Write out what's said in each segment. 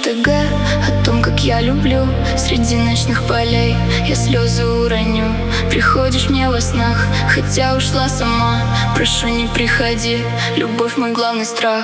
ТГ о том, как я люблю. Среди ночных полей я слезы уроню. Приходишь мне во снах, хотя ушла сама. Прошу, не приходи, любовь мой главный страх.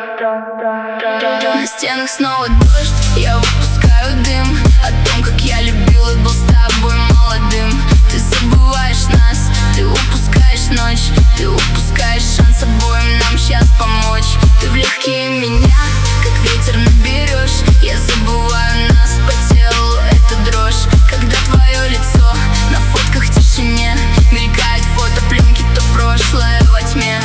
На стенах снова дождь, я выпускаю дым. О том, как я любил и был с тобой молодым. Ты забываешь нас, ты упускаешь ночь. Ты упускаешь шанс обоим нам сейчас помочь. Ты в легкие меня, как ветер наберешь. Я забываю нас, по телу эта дрожь. Когда твое лицо на фотках в тишине мелькает фото пленки, то прошлое во тьме.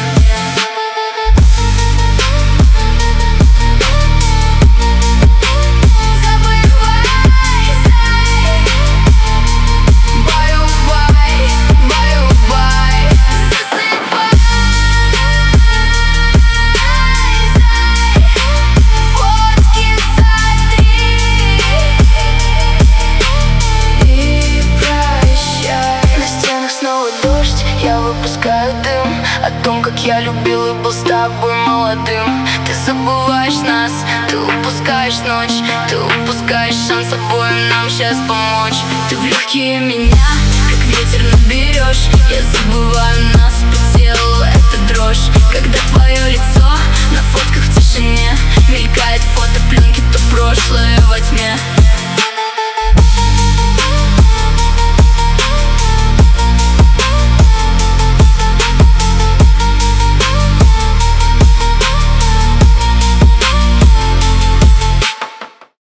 Я выпускаю дым о том, как я любил и был с тобой молодым. Ты забываешь нас, ты упускаешь ночь. Ты упускаешь шанс обоим нам сейчас помочь. Ты в легкие меня, как ветер наберешь. Я забываю нас, по телу эта дрожь. Когда твое лицо на фотках в тишине мелькает фото пленки, то прошлое